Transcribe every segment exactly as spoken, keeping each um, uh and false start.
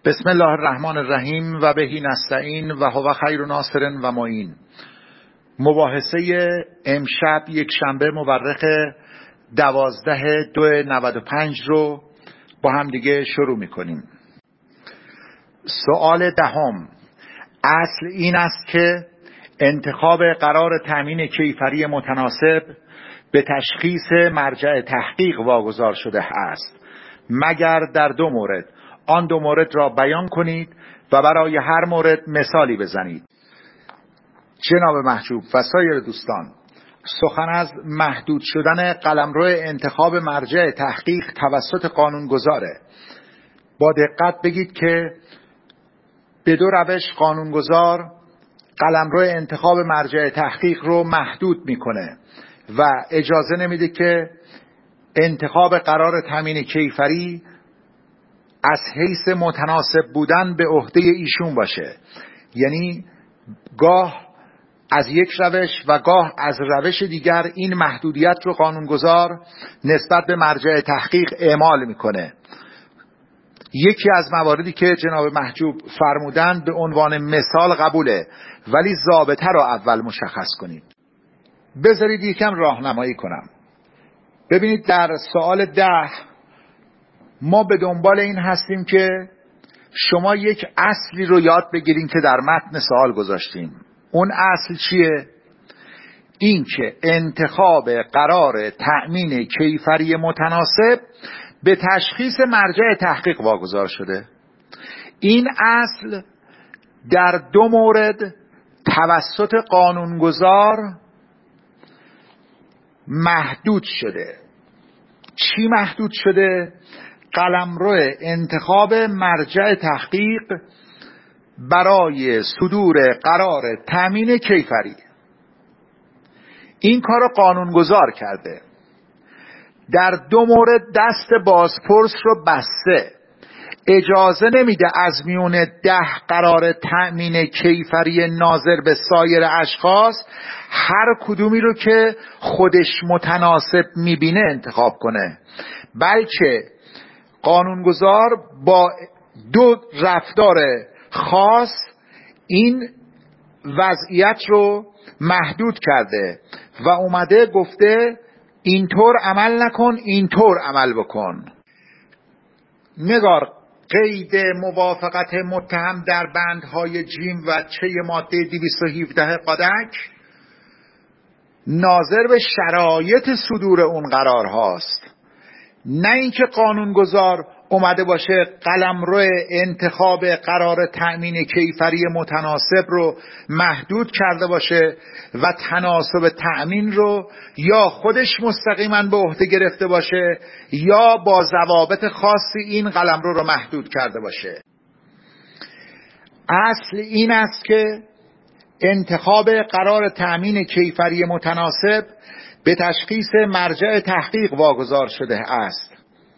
بسم الله الرحمن الرحیم و بهی نستعین و هو خیر ناصر و معین. مباحثه امشب یک شنبه مورخ دوازده دو نود و پنج رو با هم دیگه شروع میکنیم. سوال دهم: اصل این است که انتخاب قرار تامین کیفری متناسب به تشخیص مرجع تحقیق واگذار شده است، مگر در دو مورد. آن دو مورد را بیان کنید و برای هر مورد مثالی بزنید. جناب محجوب و سایر دوستان، سخن از محدود شدن قلمرو انتخاب مرجع تحقیق توسط قانونگذاره. با دقت بگید که به دو روش قانونگذار قلمرو انتخاب مرجع تحقیق رو محدود میکنه و اجازه نمیده که انتخاب قرار تامین کیفری از حیث متناسب بودن به عهده ایشون باشه. یعنی گاه از یک روش و گاه از روش دیگر این محدودیت رو قانونگذار نسبت به مرجع تحقیق اعمال میکنه. یکی از مواردی که جناب محجوب فرمودن به عنوان مثال قبوله، ولی ضابطه رو اول مشخص کنید. بذارید یکم راهنمایی کنم. ببینید در سوال ده ما به دنبال این هستیم که شما یک اصلی رو یاد بگیرین که در متن سوال گذاشتیم. اون اصل چیه؟ این که انتخاب قرار تأمین کیفری متناسب به تشخیص مرجع تحقیق واگذار شده. این اصل در دو مورد توسط قانونگذار محدود شده. چی محدود شده؟ قلمرو انتخاب مرجع تحقیق برای صدور قرار تامین کیفری. این کار قانونگذار کرده. در دو مورد دست بازپرس رو بسته. اجازه نمیده از میون ده قرار تأمین کیفری ناظر به سایر اشخاص هر کدومی رو که خودش متناسب میبینه انتخاب کنه، بلکه قانونگذار با دو رفتار خاص این وضعیت رو محدود کرده و اومده گفته اینطور عمل نکن، اینطور عمل بکن. نگار قید موافقت متهم در بندهای جیم و چه ماده دویست و هفده قادک ناظر به شرایط صدور اون قرار هاست، نه اینکه قانونگذار اومده باشه قلمرو انتخاب قرار تأمین کیفری متناسب رو محدود کرده باشه و تناسب تأمین رو یا خودش مستقیما به عهده گرفته باشه یا با ضوابط خاصی این قلمرو رو محدود کرده باشه. اصل این است که انتخاب قرار تأمین کیفری متناسب به تشخیص مرجع تحقیق واگذار شده است،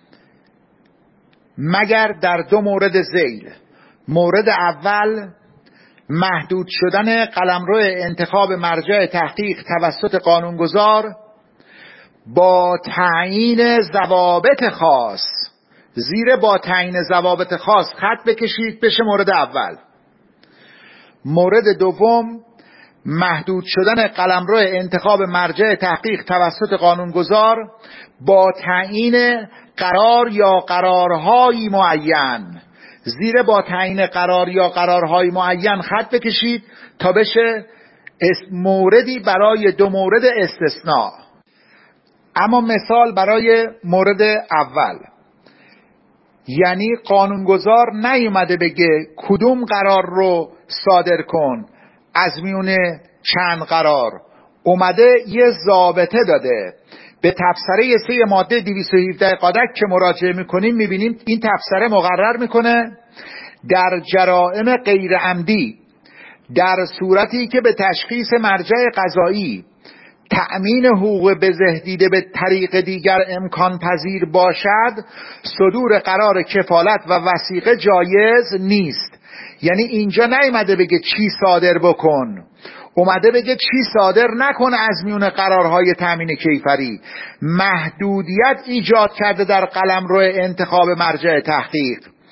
مگر در دو مورد ذیل. مورد اول محدود شدن قلمرو انتخاب مرجع تحقیق توسط قانونگذار با تعیین ضوابط خاص. زیر با تعیین ضوابط خاص خط بکشید بشه مورد اول. مورد دوم محدود شدن قلمرو انتخاب مرجع تحقیق توسط قانونگذار با تعیین قرار یا قرارهای معین. زیر با تعیین قرار یا قرارهای معین خط بکشید تا بشه موردی برای دو مورد استثناء. اما مثال برای مورد اول، یعنی قانونگذار نیومده بگه کدوم قرار رو صادر کن از میون چند قرار، اومده یه ضابطه داده. به تفسیره سه ماده دویست و هفده قادک که مراجعه میکنیم میبینیم این تفسیره مقرر میکنه در جرائم غیر عمدی در صورتی که به تشخیص مرجع قضایی تأمین حقوق بزه دیده به طریق دیگر امکان پذیر باشد، صدور قرار کفالت و وثیقه جایز نیست. یعنی اینجا نیامده بگه چی صادر بکن، اومده بگه چی صادر نکن از میون قرارهای تامین کیفری. محدودیت ایجاد کرده در قلمرو انتخاب مرجع تحقیق.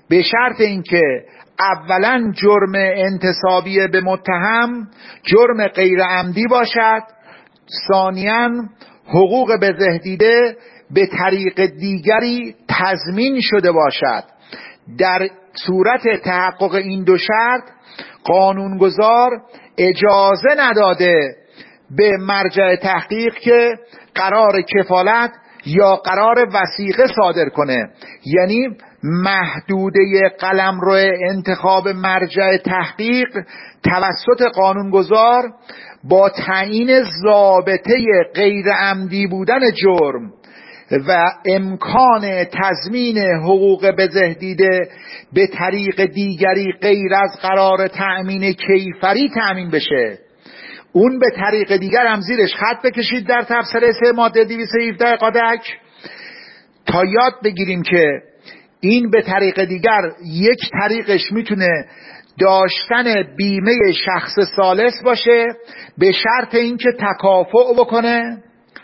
به شرط اینکه اولا جرم انتسابی به متهم جرم غیر عمدی باشد، ثانیاً حقوق بزهدیده به طریق دیگری تضمین شده باشد. در صورت تحقق این دو شرط قانونگذار اجازه نداده به مرجع تحقیق که قرار کفالت یا قرار وثیقه صادر کنه. یعنی محدوده قلمرو انتخاب مرجع تحقیق توسط قانونگذار با تعیین ضابطه غیر عمدی بودن جرم و امکان تضمین حقوق بزهدیده به طریق دیگری غیر از قرار تأمین کیفری تأمین بشه. اون به طریق دیگر هم زیرش خط بکشید در تفسیر سه ماده دویست و هفده قادک تا یاد بگیریم که این به طریق دیگر یک طریقش میتونه داشتن بیمه شخص ثالث باشه به شرط اینکه تکافؤ بکنه.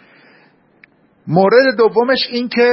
مورد دومش این که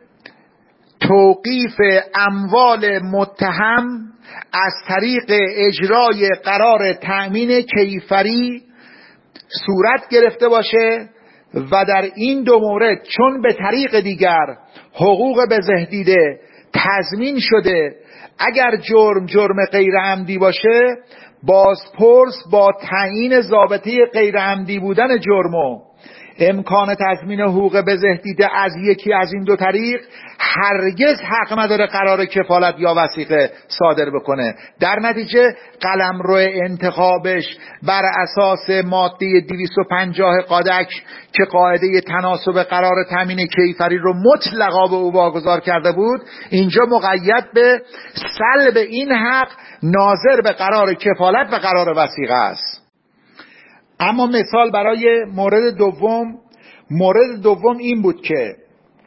توقیف اموال متهم از طریق اجرای قرار تأمین کیفری صورت گرفته باشه و در این دو مورد چون به طریق دیگر حقوق بزهدیده تضمین شده، اگر جرم جرم غیر عمدی باشه بازپرس با تعیین ضابطه غیر عمدی بودن جرم و امکان تضمین حقوق بزهدیده از یکی از این دو طریق هرگز حق نداره قرار کفالت یا وثیقه صادر بکنه. در نتیجه قلمرو انتخابش بر اساس ماده دویست و پنجاه قادک که قاعده تناسب قرار تامین کیفری رو مطلقا به او واگذار کرده بود، اینجا مقید به سلب این حق ناظر به قرار کفالت و قرار وثیقه است. اما مثال برای مورد دوم، مورد دوم این بود که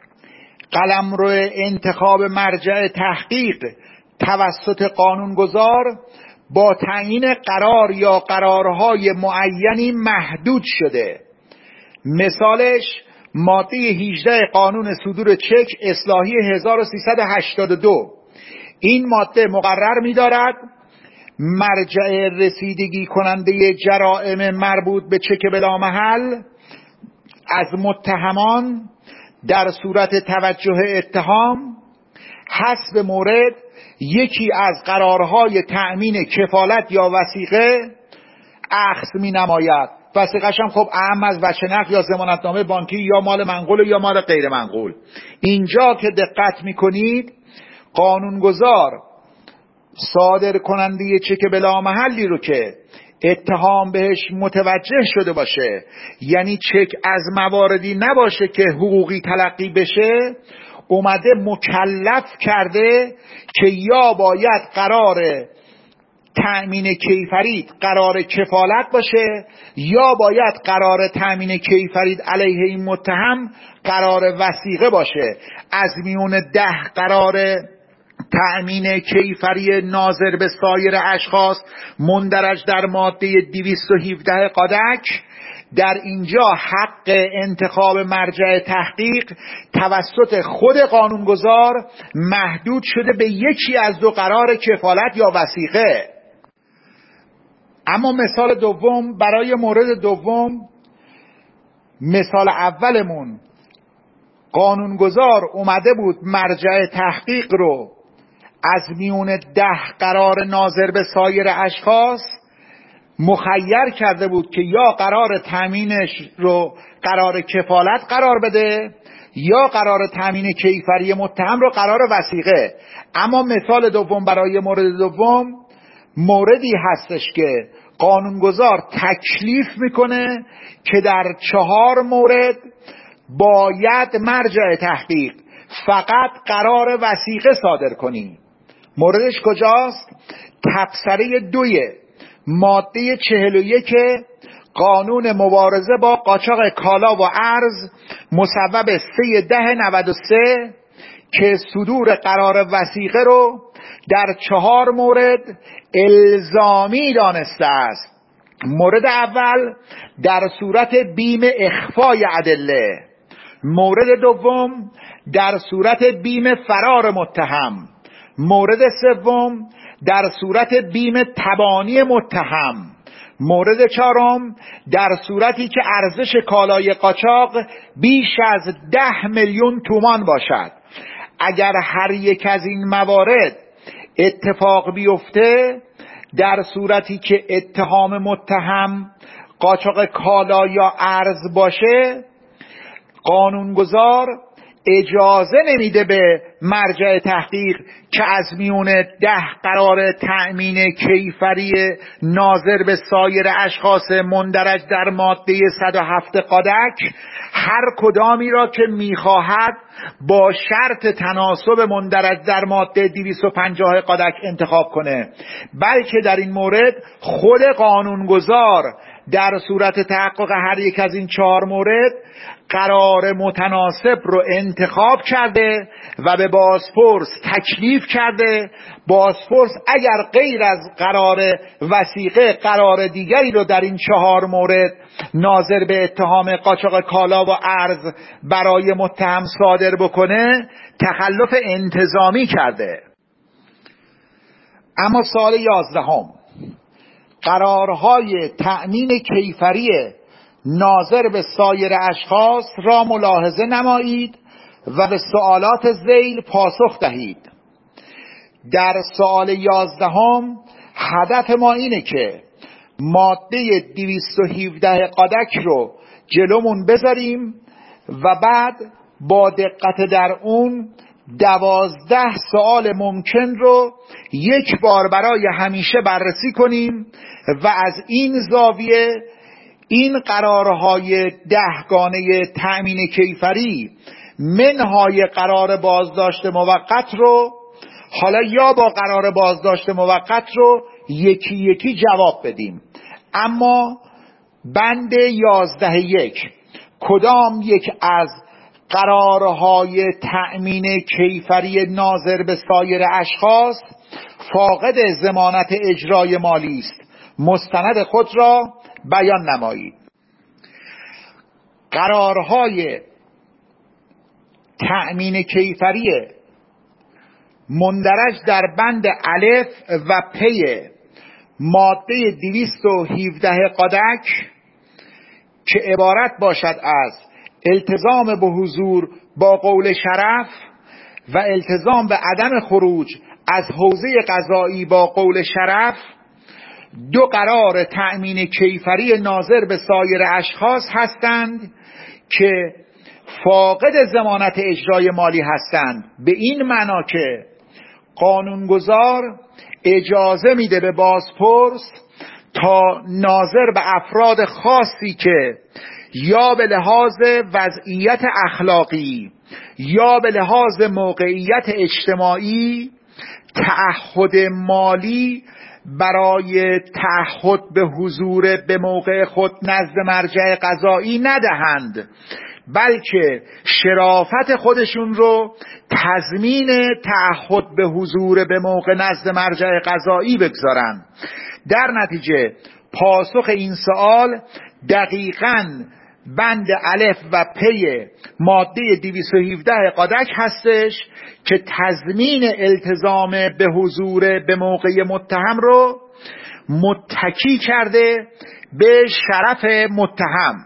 قلمرو انتخاب مرجع تحقیق توسط قانونگذار با تعیین قرار یا قرارهای معینی محدود شده. مثالش ماده هجده قانون صدور چک اصلاحی هزار و سیصد و هشتاد و دو. این ماده مقرر می‌دارد مرجع رسیدگی کننده جرائم مربوط به چک بلا محل از متهمان در صورت توجه اتهام حسب مورد یکی از قرارهای تأمین کفالت یا وثیقه اخذ می نماید. وثیقه‌ش هم خب اهم از وجه نقد یا ضمانتنامه بانکی یا مال منقول یا مال غیر منقول. اینجا که دقت می کنید قانونگذار صادر کننده چک بلا محلی رو که اتهام بهش متوجه شده باشه، یعنی چک از مواردی نباشه که حقوقی تلقی بشه، اومده مکلف کرده که یا باید قرار تأمین کیفری قرار کفالت باشه یا باید قرار تأمین کیفری علیه این متهم قرار وثیقه باشه. از میون ده قرار تأمین کیفری ناظر به سایر اشخاص مندرج در ماده دویست و هفده قادک، در اینجا حق انتخاب مرجع تحقیق توسط خود قانونگذار محدود شده به یکی از دو قرار کفالت یا وثیقه. اما مثال دوم برای مورد دوم، مثال اولمون قانونگذار اومده بود مرجع تحقیق رو از میون ده قرار ناظر به سایر اشخاص مخیر کرده بود که یا قرار تامینش رو قرار کفالت قرار بده یا قرار تامین کیفری متهم رو قرار وثیقه. اما مثال دوم برای مورد دوم موردی هستش که قانونگذار تکلیف میکنه که در چهار مورد باید مرجع تحقیق فقط قرار وثیقه صادر کنی. موردش کجاست؟ تبصره دوی ماده چهل و یک قانون مبارزه با قاچاق کالا و ارز مصوب سه ده نود و سه که صدور قرار وثیقه رو در چهار مورد الزامی دانسته است. مورد اول در صورت بیم اخفای ادله، مورد دوم در صورت بیم فرار متهم، مورد سوم در صورت بیم تبانی متهم. مورد چهارم در صورتی که ارزش کالای قاچاق بیش از ده میلیون تومان باشد. اگر هر یک از این موارد اتفاق بیفته، در صورتی که اتهام متهم قاچاق کالا یا ارز باشه، قانونگذار اجازه نمیده به مرجع تحقیق که از میون ده قرار تأمین کیفری ناظر به سایر اشخاص مندرج در ماده صد و هفت قادک هر کدامی را که میخواهد با شرط تناسب مندرج در ماده دویست و پنجاه قادک انتخاب کنه، بلکه در این مورد خود قانونگذار در صورت تحقق هر یک از این چهار مورد قرار متناسب رو انتخاب کرده و به بازپرس تکلیف کرده. بازپرس اگر غیر از قرار وثیقه قرار دیگری رو در این چهار مورد ناظر به اتهام قاچاق کالا و ارز برای متهم صادر بکنه، تخلف انتظامی کرده. اما سال یازدهم، قرارهای تأمین کیفری ناظر به سایر اشخاص را ملاحظه نمایید و به سوالات ذیل پاسخ دهید. در سوال یازدهم هدف ما اینه که ماده دویست و هفده قادک رو جلومون بذاریم و بعد با دقت در اون دوازده سوال ممکن رو یک بار برای همیشه بررسی کنیم و از این زاویه این قرارهای دهگانه تأمین کیفری منهای قرار بازداشت موقت رو حالا یا با قرار بازداشت موقت رو یکی یکی جواب بدیم. اما بند یازده یک کدام یک از قرارهای تأمین کیفری ناظر به سایر اشخاص فاقد ضمانت اجرای مالی است، مستند خود را بیان نمایید. قرارهای تأمین کیفری مندرج در بند الف و پی ماده دویست و هفده قادک که عبارت باشد از التزام به حضور با قول شرف و التزام به عدم خروج از حوزه قضایی با قول شرف، دو قرار تأمین کیفری ناظر به سایر اشخاص هستند که فاقد ضمانت اجرای مالی هستند، به این معنا که قانونگذار اجازه میده به بازپرس تا ناظر به افراد خاصی که یا به لحاظ وضعیت اخلاقی یا به لحاظ موقعیت اجتماعی تعهد مالی برای تعهد به حضور به موقع خود نزد مرجع قضایی ندهند، بلکه شرافت خودشون رو تضمین تعهد به حضور به موقع نزد مرجع قضایی بگذارن. در نتیجه پاسخ این سوال دقیقاً بند الف و پی ماده دویست و هفده قادک هستش که تضمین التزام به حضور به موقع متهم رو متکی کرده به شرف متهم.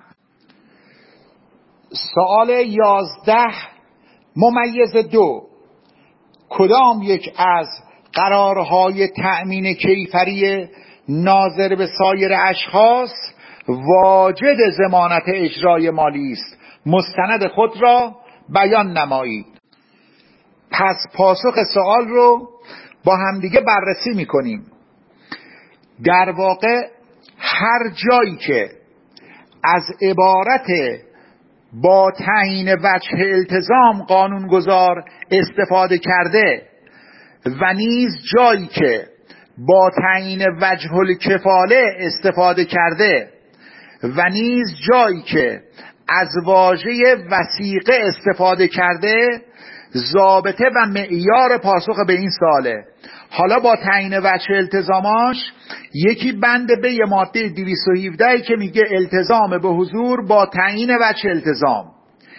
سوال یازده ممیز دو کدام یک از قرارهای تأمین کیفری ناظر به سایر اشخاص واجد ضمانت اجرای مالی است، مستند خود را بیان نمایید. پس پاسخ سوال رو با همدیگه بررسی میکنیم. در واقع هر جایی که از عبارت با تعیین وجه التزام قانونگذار استفاده کرده و نیز جایی که با تعیین وجه الکفاله استفاده کرده و نیز جایی که از واژه وثیقه استفاده کرده، ضابطه و معیار پاسخ به این سواله. حالا با تعیین وجه التزاماش یکی بند به ماده دویست و هفده که میگه التزام به حضور با تعیین وجه التزام،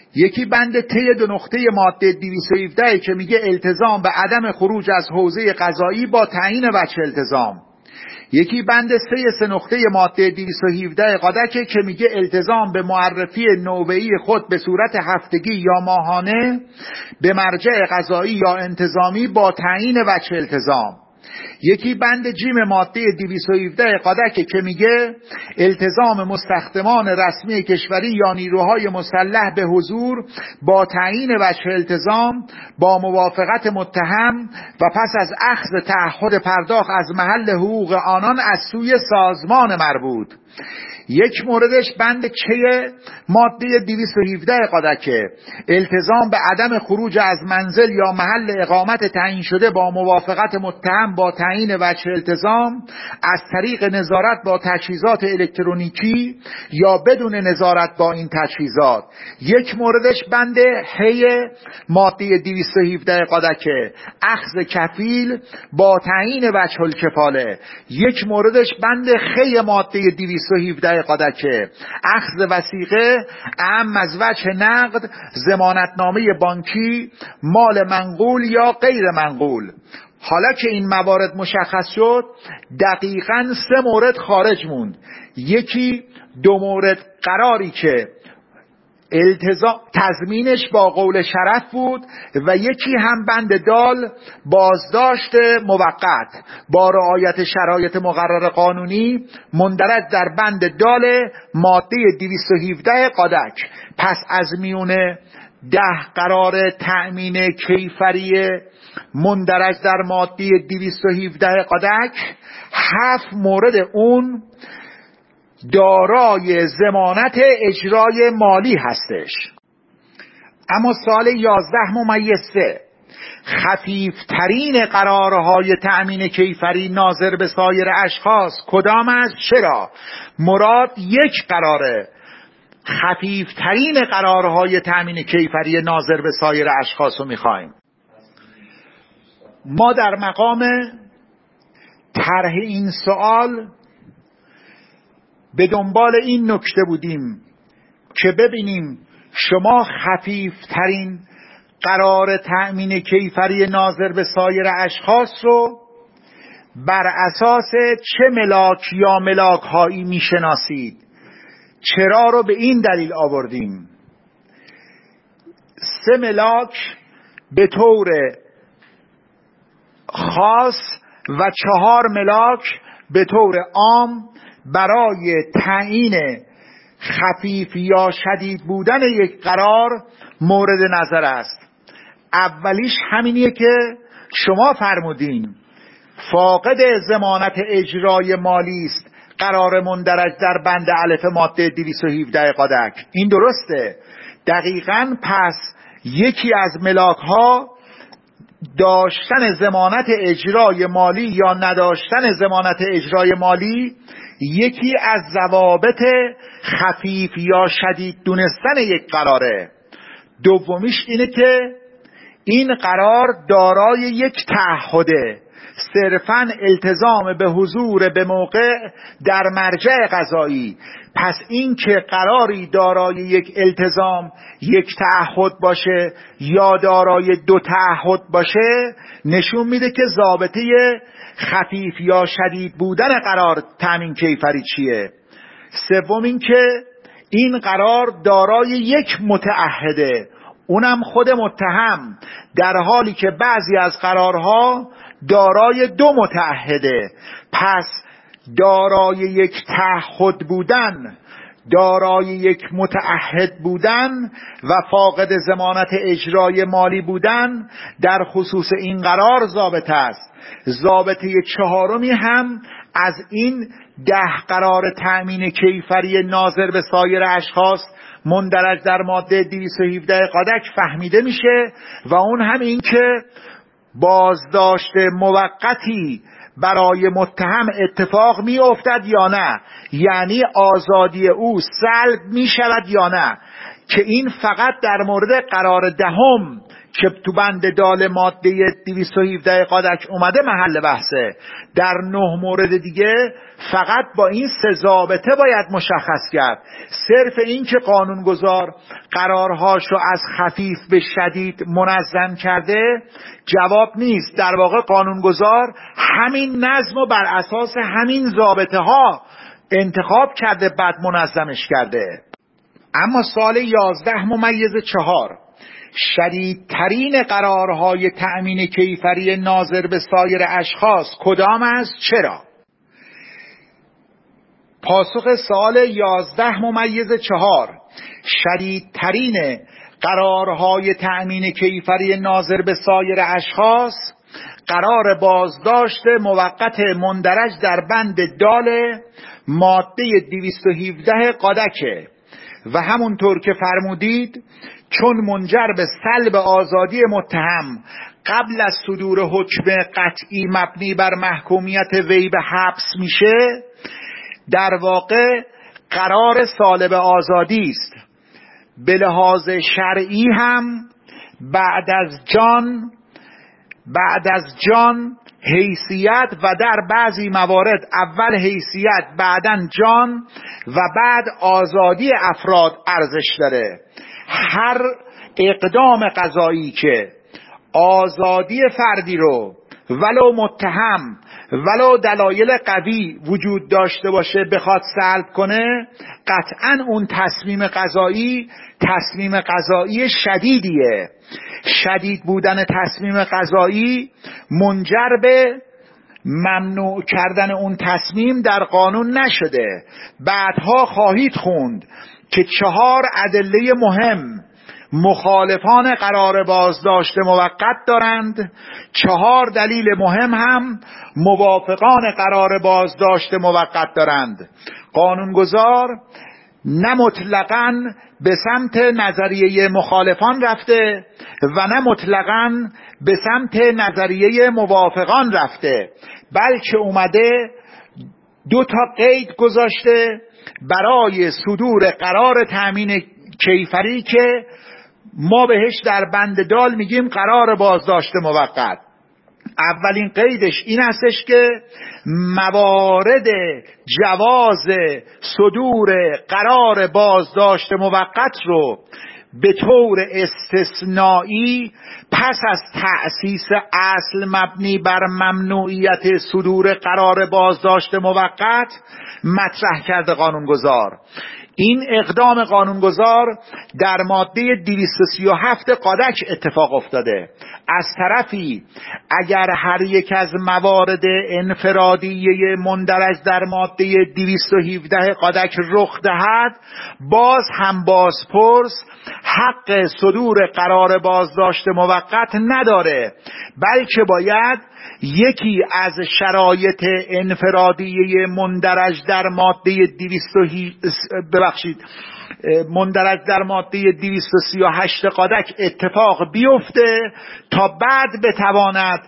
یکی بند ته دو نقطه ماده دویست و هفده که میگه التزام به عدم خروج از حوزه قضایی با تعیین وجه التزام. یکی بند سه سه نقطه ماده دویست و هفده قادک که میگه التزام به معرفی نوبه‌ای خود به صورت هفتگی یا ماهانه به مرجع قضایی یا انتظامی با تعیین وجه التزام. یکی بند جیم ماده دویست و هفده قادک که میگه التزام مستخدمان رسمی کشوری یا نیروهای مسلح به حضور با تعیین وجه التزام با موافقت متهم و پس از اخذ تعهد پرداخت از محل حقوق آنان از سوی سازمان مربوط. یک موردش بند چه ماده دویست و هفده قادکه التزام به عدم خروج از منزل یا محل اقامت تعیین شده با موافقت متهم با تعیین وجه التزام از طریق نظارت با تجهیزات الکترونیکی یا بدون نظارت با این تجهیزات. یک موردش بند هی ماده دویست و هفده قادکه اخذ کفیل با تعیین وجه الکفاله. یک موردش بند خی ماده دویست و هفده قادکه اخذ وثیقه اعم از وجه نقد، ضمانتنامه بانکی، مال منقول یا غیر منقول. حالا که این موارد مشخص شد دقیقاً سه مورد خارج موند. یکی دو مورد قراری که التزام تضمینش با قول شرف بود و یکی هم بند دال بازداشت موقت با رعایت شرایط مقرر قانونی مندرج در بند دال ماده دویست و هفده قادک. پس از میونه ده قرار تأمین کیفری مندرج در ماده دویست و هفده قادک هفت مورد اون دارای ضمانت اجرای مالی هستش. اما سال یازده ممیز سه خفیفترین قرارهای تأمین کیفری ناظر به سایر اشخاص کدام است؟ چرا؟ مراد یک قراره. خفیفترین قرارهای تأمین کیفری ناظر به سایر اشخاص رو میخوایم. ما در مقام طرح این سوال به دنبال این نکته بودیم که ببینیم شما خفیفترین قرار تأمین کیفری ناظر به سایر اشخاص رو بر اساس چه ملاک یا ملاک هایی میشناسید؟ چرا رو به این دلیل آوردیم. سه ملاک به طور خاص و چهار ملاک به طور عام برای تعیین خفیف یا شدید بودن یک قرار مورد نظر است. اولیش همینیه که شما فرمودین فاقد ضمانت اجرای مالی است قرار مندرج در بند الف ماده دویست و هفده قادک. این درسته. دقیقاً پس یکی از ملاک ها داشتن ضمانت اجرای مالی یا نداشتن ضمانت اجرای مالی یکی از ضوابط خفیف یا شدید دونستن یک قراره. دومیش اینه که این قرار دارای یک تعهده، صرفاً التزام به حضور به موقع در مرجع قضایی. پس این که قراری دارای یک التزام یک تعهد باشه یا دارای دو تعهد باشه نشون میده که ضابطه خفیف یا شدید بودن قرار تامین کیفری چیه. سوم این که این قرار دارای یک متعهده، اونم خود متهم، در حالی که بعضی از قرارها دارای دو متعهده. پس دارای یک تعهد بودن، دارای یک متعهد بودن و فاقد ضمانت اجرای مالی بودن در خصوص این قرار ضابطه است. ضابطه چهارمی هم از این ده قرار تأمین کیفری ناظر به سایر اشخاص مندرج در ماده دویست و هفده قادک فهمیده میشه و اون هم این که بازداشت موقتی برای متهم اتفاق می افتد یا نه، یعنی آزادی او سلب می شود یا نه، که این فقط در مورد قرار دهم که تو بند دال ماده دویست و هفده قادک اومده محل بحثه. در نه مورد دیگه فقط با این سه ضابطه باید مشخص کرد. صرف این که قانونگذار قرارهاشو از خفیف به شدید منظم کرده جواب نیست. در واقع قانونگذار همین نظم و بر اساس همین ضابطه ها انتخاب کرده بعد منظمش کرده. اما سال یازده ممیز چهار شدیدترین قرارهای تأمین کیفری ناظر به سایر اشخاص کدام است؟ چرا؟ پاسخ سال یازده ممیز چهار شدیدترین قرارهای تأمین کیفری ناظر به سایر اشخاص قرار بازداشت موقت مندرج در بند دال ماده دویست و هفده قادکه و همونطور که فرمودید چون منجر به سلب آزادی متهم قبل از صدور حکم قطعی مبنی بر محکومیت وی به حبس میشه، در واقع قرار سالب آزادی است. به لحاظ شرعی هم بعد از جان بعد از جان حیثیت و در بعضی موارد اول حیثیت بعداً جان و بعد آزادی افراد ارزش داره. هر اقدام قضایی که آزادی فردی رو ولو متهم ولو دلایل قوی وجود داشته باشه بخواد سلب کنه، قطعاً اون تصمیم قضایی تصمیم قضایی شدیدیه. شدید بودن تصمیم قضایی منجر به ممنوع کردن اون تصمیم در قانون نشده. بعدها خواهید خوند که چهار ادله مهم مخالفان قرار بازداشت موقت دارند، چهار دلیل مهم هم موافقان قرار بازداشت موقت دارند. قانونگذار نه مطلقاً به سمت نظریه مخالفان رفته و نه مطلقاً به سمت نظریه موافقان رفته، بلکه اومده دو تا قید گذاشته برای صدور قرار تأمین کیفری که ما بهش در بند دال میگیم قرار بازداشت موقت. اولین قیدش این هستش که موارد جواز صدور قرار بازداشت موقت رو به طور استثنایی پس از تأسیس اصل مبنی بر ممنوعیت صدور قرار بازداشت موقت مطرح کرده قانونگذار. این اقدام قانونگذار در ماده دویست و سی و هفت قادک اتفاق افتاده. از طرفی اگر هر یک از موارد انفرادیه مندرج در ماده دویست و هفده قادک رخ دهد، باز هم بازپرس حق صدور قرار بازداشت موقت نداره، بلکه باید یکی از شرایط انفرادیه مندرج در ماده دویست ببخشید مندرج در ماده دویست و سی و هشت قادک اتفاق بیفته تا بعد بتواند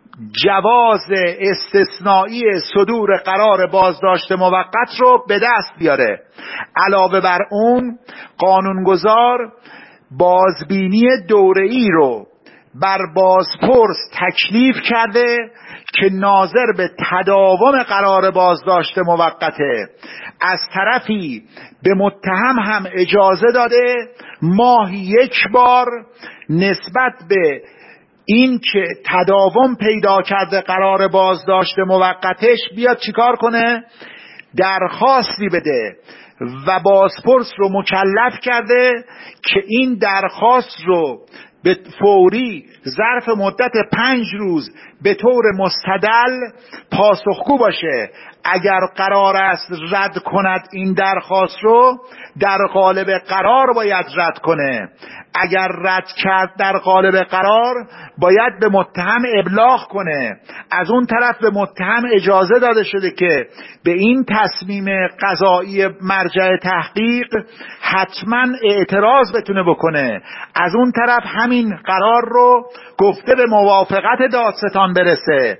جواز استثنایی صدور قرار بازداشت موقت رو به دست بیاره. علاوه بر اون قانونگذار بازبینی دوره‌ای رو بر بازپرس تکلیف کرده که ناظر به تداوم قرار بازداشت موقته. از طرفی به متهم هم اجازه داده ماهی یک بار نسبت به این که تداوم پیدا کرده قرار بازداشت موقتش بیاد چیکار کنه؟ درخواستی بده و بازپرس رو مکلف کرده که این درخواست رو به فوری ظرف مدت پنج روز به طور مستدل پاسخگو باشه. اگر قرار است رد کند این درخواست رو، در قالب قرار باید رد کنه. اگر رد کرد در قالب قرار، باید به متهم ابلاغ کنه. از اون طرف به متهم اجازه داده شده که به این تصمیم قضایی مرجع تحقیق حتما اعتراض بتونه بکنه. از اون طرف همین قرار رو گفته به موافقت دادستان برسه.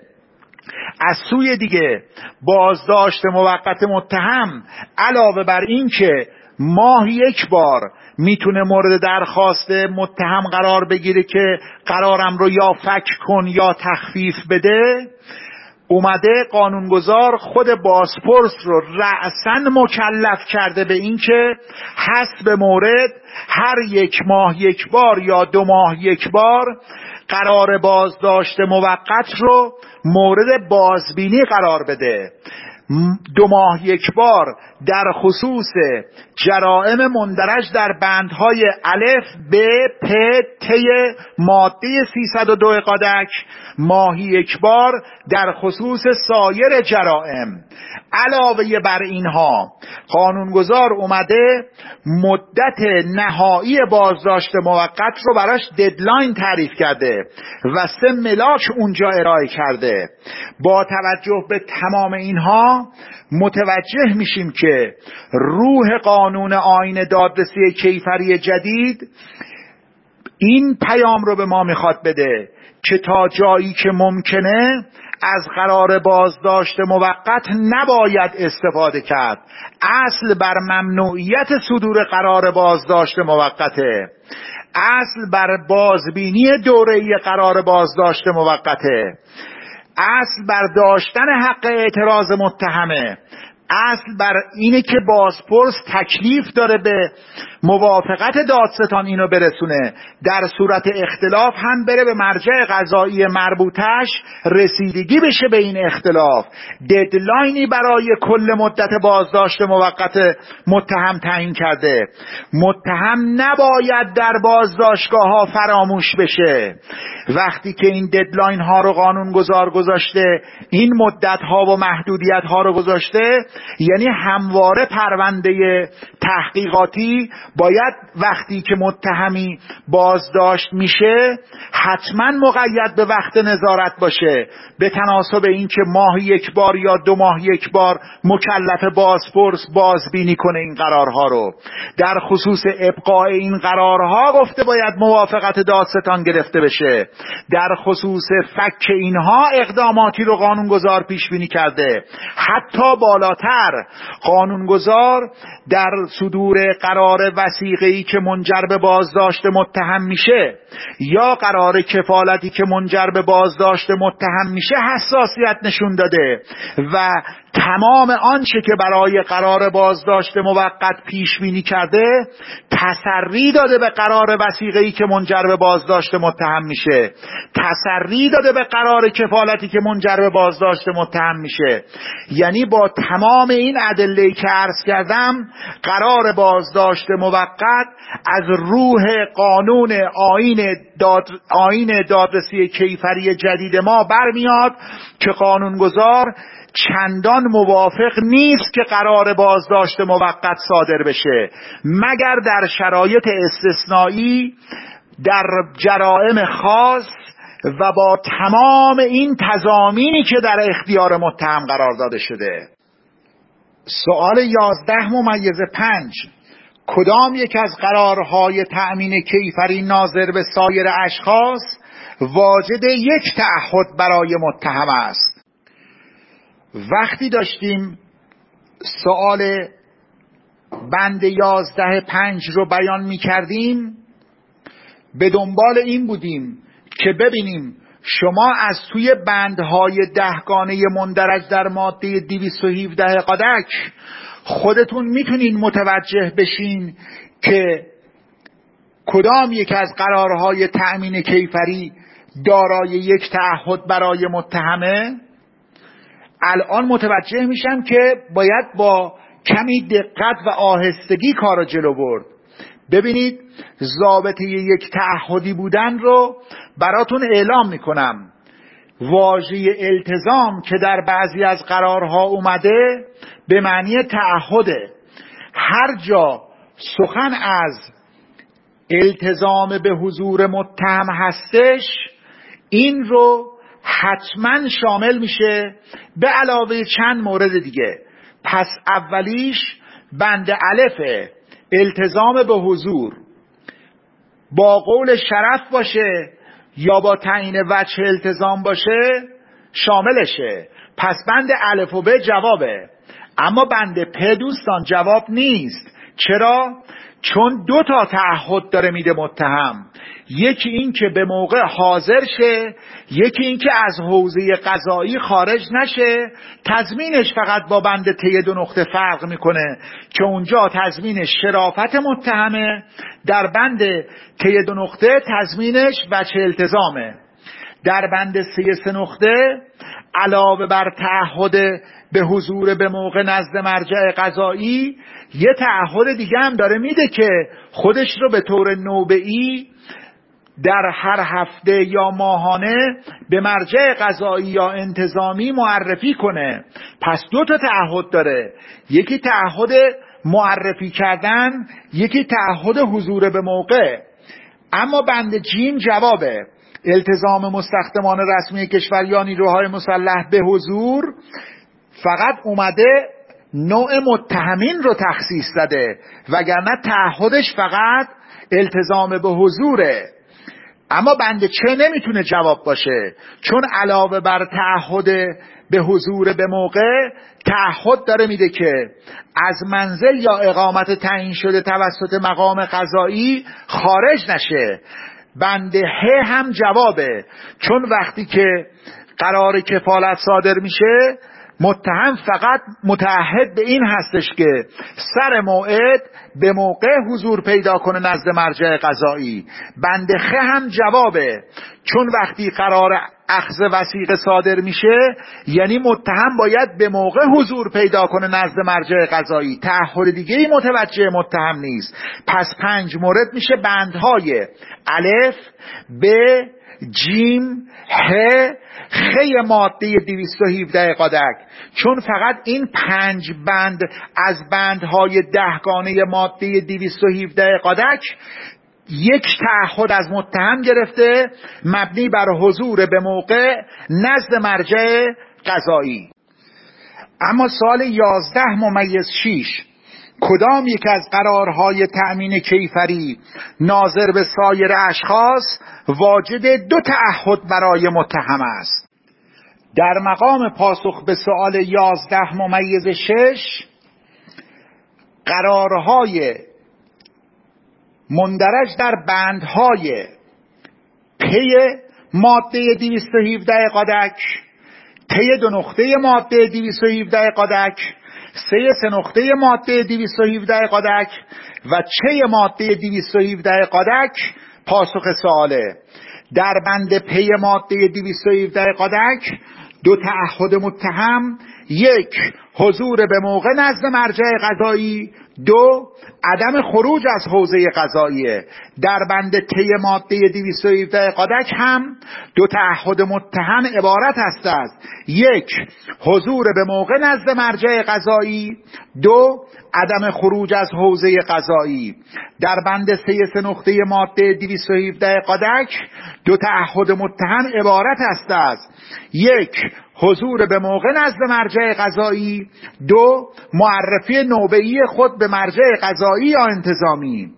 از سوی دیگه بازداشت موقت متهم علاوه بر این که ماه یک بار میتونه مورد درخواست متهم قرار بگیره که قرارم رو یا فک کن یا تخفیف بده، اومده قانونگذار خود بازپرس رو رأساً مکلف کرده به این که حسب مورد هر یک ماه یک بار یا دو ماه یک بار قرار بازداشت موقت رو مورد بازبینی قرار بده. دو ماه یک بار در خصوص جرائم مندرج در بندهای الف ب پ ت ماده سیصد و دو قادک، ماهی یک بار در خصوص سایر جرائم. علاوه بر اینها قانونگذار اومده مدت نهایی بازداشت موقت رو براش ددلاین تعریف کرده و سه ملاک اونجا ارائه کرده. با توجه به تمام اینها متوجه میشیم که روح قانون آیین دادرسی کیفری جدید این پیام رو به ما میخواد بده که تا جایی که ممکنه از قرار بازداشت موقت نباید استفاده کرد. اصل بر ممنوعیت صدور قرار بازداشت موقته، اصل بر بازبینی دوره‌ای قرار بازداشت موقته، اصل بر داشتن حق اعتراض متهمه، اصل بر اینه که بازپرس تکلیف داره به موافقت دادستان اینو برسونه، در صورت اختلاف هم بره به مرجع قضایی مربوطش رسیدگی بشه به این اختلاف. ددلاینی برای کل مدت بازداشت موقت متهم تعیین کرده. متهم نباید در بازداشتگاه ها فراموش بشه. وقتی که این ددلاین ها رو قانون گذار گذاشته، این مدت ها و محدودیت ها رو گذاشته، یعنی همواره پرونده تحقیقاتی باید وقتی که متهمی بازداشت میشه حتما مقید به وقت نظارت باشه، به تناسب این که ماهی یک بار یا دو ماه یک بار مکلف بازپرس بازبینی کنه این قرارها رو. در خصوص ابقاء این قرارها گفته باید موافقت دادستان گرفته بشه. در خصوص فک اینها اقداماتی رو قانونگذار پیش بینی کرده. حتی بالاتر قانونگذار در صدور قرار وثیقه‌ای که منجر به بازداشت متهم میشه یا قرار کفالتی که منجر به بازداشت متهم میشه حساسیت نشون داده و تمام آنچه که برای قرار بازداشت موقت پیش بینی کرده تسری داده به قرار وثیقه‌ای که منجر به بازداشت متهم میشه، تسری داده به قرار کفالتی که منجر به بازداشت متهم میشه. یعنی با تمام این ادله‌ای که عرض کردم قرار بازداشت موقت از روح قانون آیین داد آیین دادرسی کیفری جدید ما برمیاد که قانونگذار چندان موافق نیست که قرار بازداشت موقت صادر بشه مگر در شرایط استثنایی در جرائم خاص و با تمام این تضامینی که در اختیار متهم قرار داده شده. سوال یازده ممیز پنج، کدام یک از قرارهای تأمین کیفری ناظر به سایر اشخاص واجد یک تعهد برای متهم است؟ وقتی داشتیم سوال بند یازده پنج رو بیان می کردیم به دنبال این بودیم که ببینیم شما از توی بندهای دهگانه مندرج در ماده دویست و هفده قادک خودتون میتونین متوجه بشین که کدام یک از قرارهای تأمین کیفری دارای یک تعهد برای متهمه. الان متوجه میشم که باید با کمی دقت و آهستگی کارو جلو برد. ببینید ضابطه یک تعهدی بودن رو براتون اعلام میکنم. واژه التزام که در بعضی از قرارها اومده به معنی تعهده. هر جا سخن از التزام به حضور متهم هستش این رو حتما شامل میشه به علاوه چند مورد دیگه. پس اولیش بند الف التزام به حضور با قول شرف باشه یا با تعیین وجه التزام باشه شاملشه. پس بند الف و ب جوابه. اما بند پ دوستان جواب نیست. چرا؟ چون دو تا تعهد داره میده متهم. یکی این که به موقع حاضر شه، یکی این که از حوزه قضایی خارج نشه. تضمینش فقط با بند طی دو نقطه فرق میکنه که اونجا تضمینش شرافت متهمه، در بند طی دو نقطه تضمینش وجه التزامه. در بند سی سه نقطه علاوه بر تعهد به حضور به موقع نزد مرجع قضایی، یه تعهد دیگه هم داره میده که خودش رو به طور نوبه‌ای در هر هفته یا ماهانه به مرجع قضایی یا انتظامی معرفی کنه. پس دو تا تعهد داره، یکی تعهد معرفی کردن، یکی تعهد حضور به موقع. اما بند جیم جوابه. التزام مستخدمان رسمی کشور یا نیروهای مسلح به حضور فقط اومده نوع متهمین رو تخصیص داده، وگرنه تعهدش فقط التزام به حضوره. اما بند چه نمیتونه جواب باشه، چون علاوه بر تعهد به حضور به موقع تعهد داره میده که از منزل یا اقامت تعیین شده توسط مقام قضایی خارج نشه. بند ه هم جوابه، چون وقتی که قرار کفالت صادر میشه متهم فقط متعهد به این هستش که سر موعد به موقع حضور پیدا کنه نزد مرجع قضایی. بند خ هم جوابه، چون وقتی قرار اخذ وثیقه صادر میشه یعنی متهم باید به موقع حضور پیدا کنه نزد مرجع قضایی. تعهد دیگه ای متوجه متهم نیست. پس پنج مورد میشه بندهای الف، ب، جیم، ه، خی ماده دویست و هفده قادک، چون فقط این پنج بند از بندهای دهگانه ماده دویست و هفده قادک یک تعهد از متهم گرفته مبنی بر حضور به موقع نزد مرجع قضایی. اما سال یازده ممیز شش، کدام یک از قرارهای تأمین کیفری ناظر به سایر اشخاص واجد دو تعهد برای متهم است؟ در مقام پاسخ به سوال یازده ممیز شش، قرارهای مندرج در بندهای پی ماده دویست و هفده قادک، طی دو نقطه ماده دویست و هفده قادک، سه سه نقطه ماده دویست و هفده قادک و چه ماده دویست و هفده قادک پاسخ سواله. در بند پی ماده دویست و هفده قادک دو تعهد متهم: یک، حضور به موقع نزد مرجع قضایی، دو، عدم خروج از حوزه قضاییه. در بند طی ماده دویست و هفده قادک هم دو تعهد متهم عبارت است از: یک، حضور به موقع نزد مرجع قضایی، دو، عدم خروج از حوزه قضایی. در بند سه سه نقطه ماده دویست و هفده قادک دو تعهد متهم عبارت است از: یک، حضور به موقع نزد مرجع قضایی، دو، معرفی نوبه‌ای خود به مرجع قضایی یا انتظامی.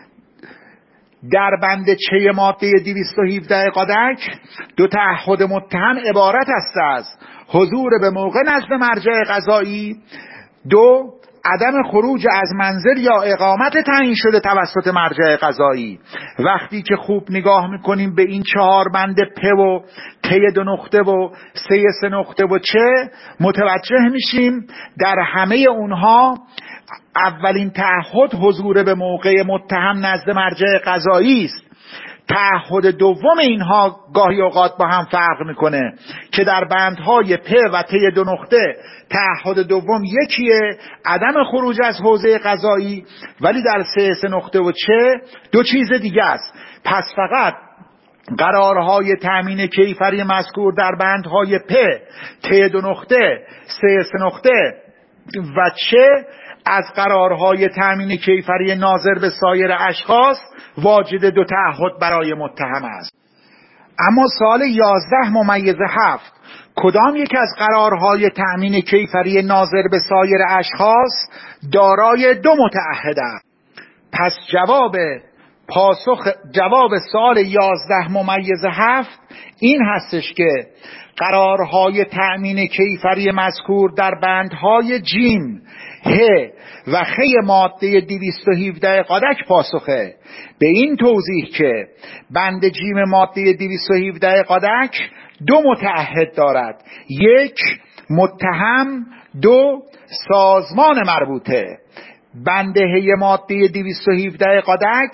در بند چه ماده دویست و هفده قادک دو تعهد متهم عبارت است از: حضور به موقع نزد مرجع قضایی، دو، عدم خروج از منزل یا اقامت تعیین شده توسط مرجع قضایی. وقتی که خوب نگاه میکنیم به این چهار بند پ و طی دو نقطه و سه سه نقطه و چه، متوجه میشیم در همه اونها اولین تعهد حضور به موقع متهم نزد مرجع قضایی است. تعهد دوم اینها گاهی اوقات با هم فرق میکنه که در بندهای پ و طی دو نقطه تعهد دوم یکیه، عدم خروج از حوزه قضایی، ولی در سه سه نقطه و چه دو چیز دیگه است. پس فقط قرارهای تامین کیفری مذکور در بندهای پ، طی دو نقطه، سه سه نقطه و چه از قرارهای تامین کیفری ناظر به سایر اشخاص واجد دو تعهد برای متهم است. اما سال یازده ممیز هفت، کدام یک از قرارهای تامین کیفری ناظر به سایر اشخاص دارای دو متعهد است؟ پس جواب پاسخ جواب سوال یازده ممیز هفت این هستش که قرارهای تأمین کیفری مذکور در بندهای جیم، ه و خ ماده دویست و هفده قادک پاسخه به این توضیح که بند جیم ماده دویست و هفده قادک دو متعهد دارد: یک متهم، دو سازمان مربوطه. بند ه ماده دویست و هفده قادک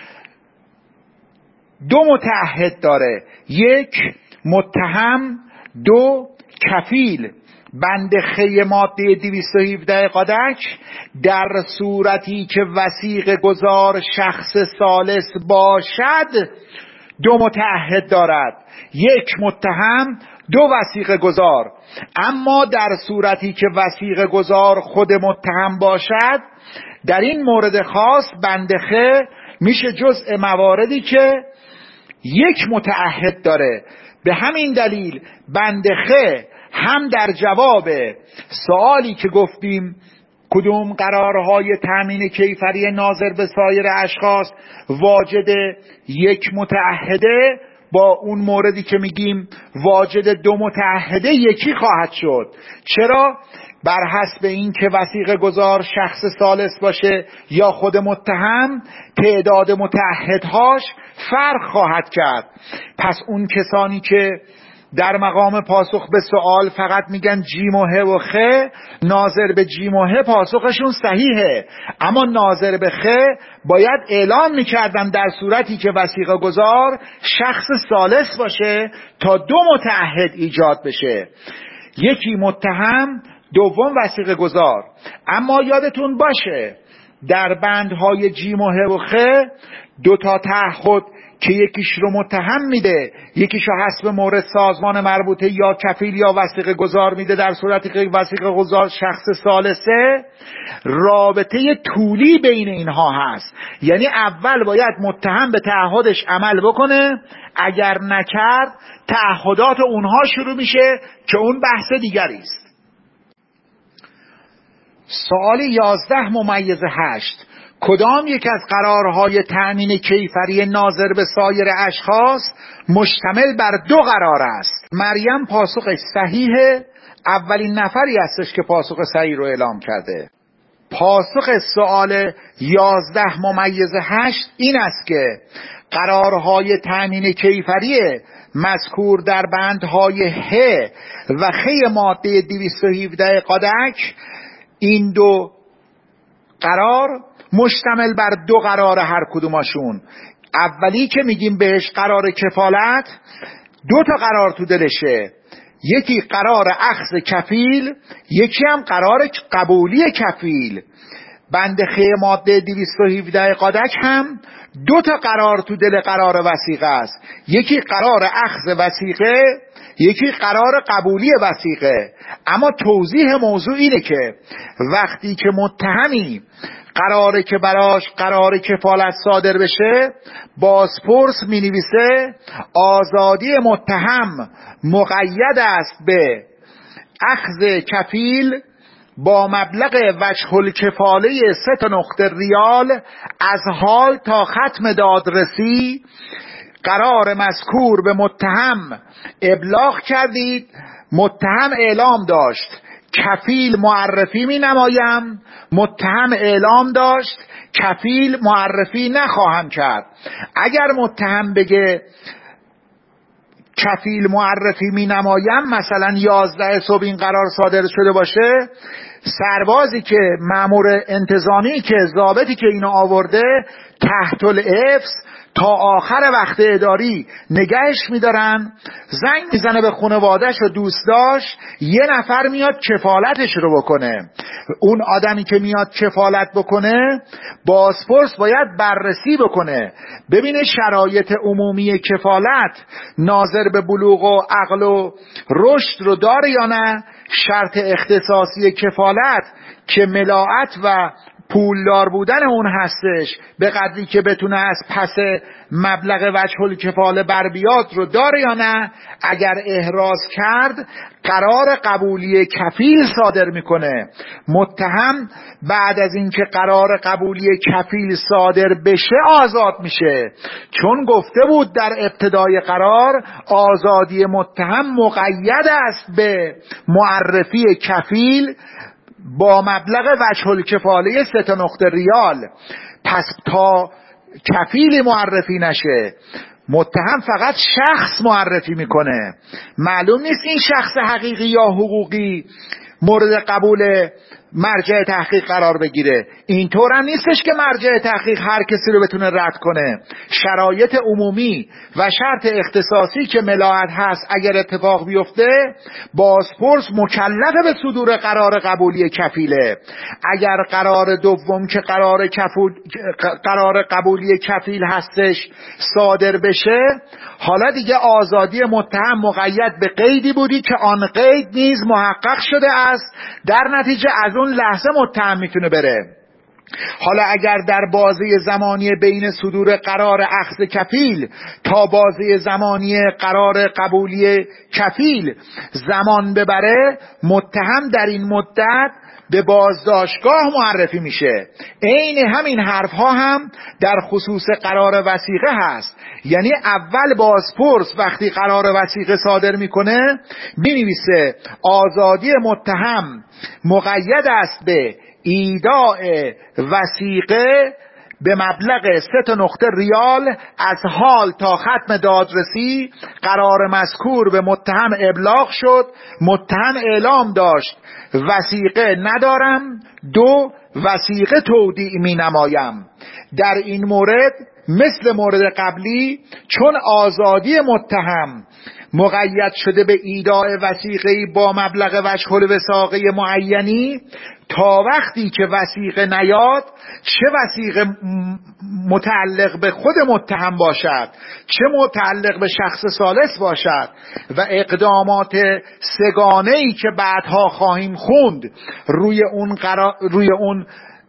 دو متعهد داره: یک متهم، دو کفیل. بند خ ماده دویست و هفده قادک در صورتی که وثیقه گذار شخص ثالث باشد دو متعهد دارد: یک متهم، دو وثیقه گذار. اما در صورتی که وثیقه گذار خود متهم باشد، در این مورد خاص بند خ میشه جزء مواردی که یک متعهد داره. به همین دلیل بند خ هم در جواب سوالی که گفتیم کدوم قرارهای تأمین کیفری ناظر به سایر اشخاص واجد یک متعهده، با اون موردی که میگیم واجد دو متعهده یکی خواهد شد. چرا؟ بر حسب این که وثیقه گذار شخص ثالث باشه یا خود متهم، تعداد متعهدهاش فرق خواهد کرد. پس اون کسانی که در مقام پاسخ به سوال فقط میگن جیم و ه و خ، ناظر به جیم و ه پاسخشون صحیحه، اما ناظر به خ باید اعلام میکردن در صورتی که وثیقه گذار شخص ثالث باشه تا دو متعهد ایجاد بشه: یکی متهم، دوم وثیقه گذار. اما یادتون باشه در بندهای جیم و ه و خ دو تا تعهد که یکیش رو متهم میده، یکیش رو حسب مورد سازمان مربوطه یا کفیل یا وثیقه گذار میده در صورتی که وثیقه گذار شخص ثالثه، رابطه طولی بین اینها هست. یعنی اول باید متهم به تعهدش عمل بکنه، اگر نکرد تعهدات اونها شروع میشه که اون بحث دیگری است. سوال یازده ممیز هشت: کدام یک از قرارهای تأمین کیفری ناظر به سایر اشخاص مشتمل بر دو قرار است؟ مریم پاسخش صحیحه، اولین نفری هستش که پاسخ صحیح رو اعلام کرده. پاسخ سوال یازده ممیز هشت این است که قرارهای تأمین کیفری مذکور در بندهای ه و خ ماده دویست و هفده قادک، این دو قرار مشتمل بر دو قرار هر کدومشون. اولی که میگیم بهش قرار کفالت، دو تا قرار تو دلشه: یکی قرار اخذ کفیل، یکی هم قرار قبولی کفیل. بند خ ماده دویست و هفده قادک هم دو تا قرار تو دل قرار وثیقه است: یکی قرار اخذ وثیقه، یکی قرار قبولی وثیقه. اما توضیح موضوع اینه که وقتی که متهمی قراره که براش قرار کفالت صادر بشه، بازپرس می نویسه آزادی متهم مقید است به اخذ کفیل با مبلغ وجه الکفاله سه تا نقطه ریال از حال تا ختم دادرسی. قرار مذکور به متهم ابلاغ کردید، متهم اعلام داشت کفیل معرفی می نمایم، متهم اعلام داشت کفیل معرفی نخواهم کرد. اگر متهم بگه کفیل معرفی می نمایم، مثلا یازده صبح این قرار صادر شده باشه، سربازی که مأمور انتظامی که ضابطی که اینو آورده تحت الحفظ تا آخر وقت اداری نگهش میدارن، زنگ میزنه به خانواده‌اش و دوستاش، یه نفر میاد کفالتش رو بکنه. اون آدمی که میاد کفالت بکنه بازپرس باید بررسی بکنه ببینه شرایط عمومی کفالت ناظر به بلوغ و عقل و رشد رو داره یا نه. شرط اختصاصی کفالت که ملاعت و پولدار بودن اون هستش به قدری که بتونه از پس مبلغ وجه الکفاله بر بیاد رو داره یا نه. اگر احراز کرد قرار قبولی کفیل صادر میکنه. متهم بعد از اینکه قرار قبولی کفیل صادر بشه آزاد میشه، چون گفته بود در ابتدای قرار آزادی متهم مقید است به معرفی کفیل با مبلغ وجه الکفاله سه تا نقطه ریال. پس تا کفیلی معرفی نشه متهم فقط شخص معرفی میکنه. معلوم نیست این شخص حقیقی یا حقوقی مورد قبول مرجع تحقیق قرار بگیره. اینطور هم نیستش که مرجع تحقیق هر کسی رو بتونه رد کنه. شرایط عمومی و شرط اختصاصی که ملاحت هست اگر اتفاق بیفته بازپرس مکلف به صدور قرار قبولی کفیله. اگر قرار دوم که قرار کفول قرار قبولی کفیل هستش صادر بشه، حالا دیگه آزادی متهم مقید به قیدی بودی که آن قید نیز محقق شده است. در نتیجه از اون لحظه متهم میتونه بره. حالا اگر در بازه زمانی بین صدور قرار اخذ کفیل تا بازه زمانی قرار قبولی کفیل زمان ببره، متهم در این مدت به بازداشتگاه معرفی میشه. عین همین حرف ها هم در خصوص قرار وثیقه هست. یعنی اول بازپرس وقتی قرار وثیقه صادر میکنه مینویسه آزادی متهم مقید است به ایداع وثیقه به مبلغ سه تا نقطه ریال از حال تا ختم دادرسی. قرار مذکور به متهم ابلاغ شد. متهم اعلام داشت وثیقه ندارم، دو وثیقه تودیع می نمایم. در این مورد مثل مورد قبلی چون آزادی متهم مقید شده به ایداع وثیقه‌ای با مبلغ وجه الوثاقه معینی، تا وقتی که وثیقه نیاد، چه وثیقه متعلق به خود متهم باشد چه متعلق به شخص ثالث باشد و اقدامات سگانه‌ای که بعدها خواهیم خوند روی اون قرار روی اون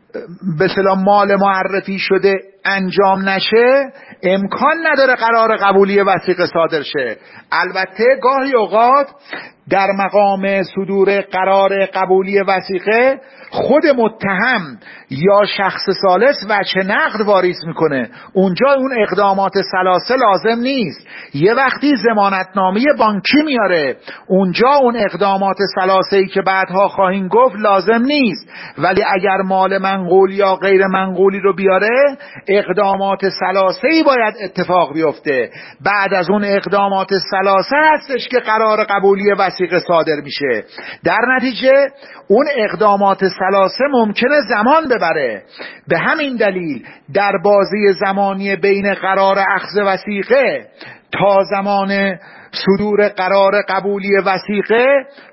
به اصطلاح مال معرفی شده انجام نشه، امکان نداره قرار قبولی وثیقه صادر شه. البته گاهی اوقات در مقام صدور قرار قبولی وثیقه خود متهم یا شخص ثالث وجه نقد واریز میکنه. اونجا اون اقدامات ثلاثه لازم نیست. یه وقتی ضمانتنامه بانکی میاره، اونجا اون اقدامات ثلاثه‌ای که بعدها خواهیم گفت لازم نیست. ولی اگر مال منقول یا غیر منقولی رو بیاره، اقدامات ثلاثه‌ای باید اتفاق بیفته. بعد از اون اقدامات ثلاثه هستش که قرار قبولی وثیقه صادر میشه. در نتیجه اون اقدامات ثلاثه ممکنه زمان ببره. به همین دلیل در بازه زمانی بین قرار اخذ وثیقه تا زمان صدور قرار قبولی وثیقه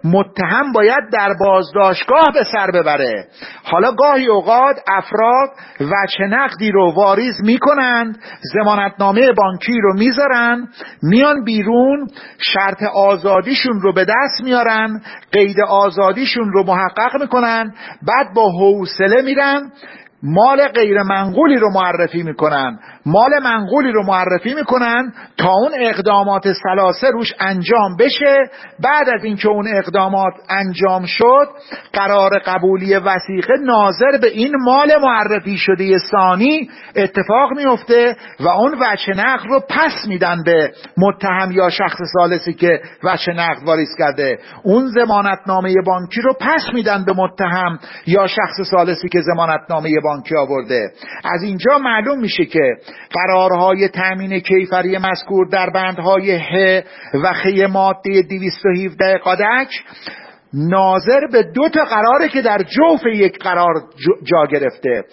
متهم باید در بازداشتگاه به سر ببره. حالا گاهی اوقات افراد وجه نقدی رو واریز میکنند، ضمانتنامه بانکی رو میذارن، میان بیرون، شرط آزادیشون رو به دست میارن، قید آزادیشون رو محقق میکنن، بعد با حوصله میرن مال غیر منقولی رو معرفی میکنن مال منقولی رو معرفی میکنن تا اون اقدامات ثلاثه روش انجام بشه. بعد از اینکه اون اقدامات انجام شد، قرار قبولی وثیقه ناظر به این مال معرفی شده ثانی اتفاق میفته و اون وجه نقد رو پس میدن به متهم یا شخص ثالثی که وجه نقد واریز کرده. اون ضمانتنامه بانکی رو پس میدن به متهم یا شخص ثالثی که ضمانتنامه بانکی آورده. از اینجا معلوم میشه که قرارهای تامین کیفری مذکور در بندهای ه و خ ماده دویست و هفده قادک ناظر به دو تا قراره که در جوف یک قرار جا گرفته.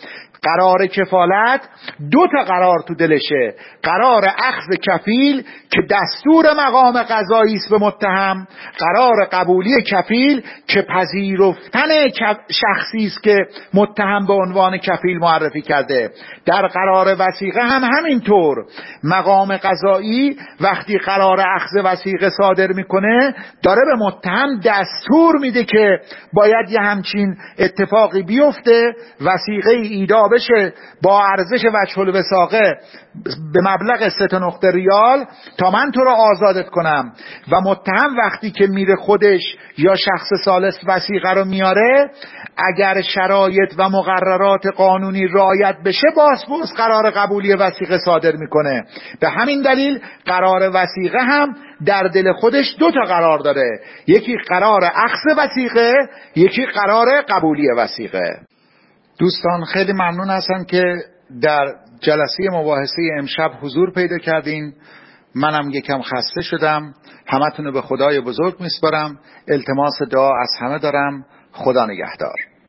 قرار کفالت دو تا قرار تو دلشه، قرار اخذ کفیل که دستور مقام قضایی است به متهم، قرار قبولی کفیل که پذیرفتن شخصی است که متهم به عنوان کفیل معرفی کرده. در قرار وثیقه هم همینطور، مقام قضایی وقتی قرار اخذ وثیقه صادر میکنه داره به متهم دستور میده که باید یه همچین اتفاقی بیفته، وثیقه ایدا بشه با ارزش وجه الوثاقه به مبلغ سه تا نقطه ریال تا من تو رو آزادت کنم. و متهم وقتی که میره خودش یا شخص ثالث وثیقه رو میاره، اگر شرایط و مقررات قانونی رعایت بشه بازپرس قرار قبولی وثیقه صادر میکنه. به همین دلیل قرار وثیقه هم در دل خودش دو تا قرار داره، یکی قرار اخذ وثیقه، یکی قرار قبولی وثیقه. دوستان خیلی ممنون هستم که در جلسه مباحثه امشب حضور پیدا کردین. منم یکم خسته شدم. همتون رو به خدای بزرگ میسپارم. التماس دعا از همه دارم. خدا نگهدار.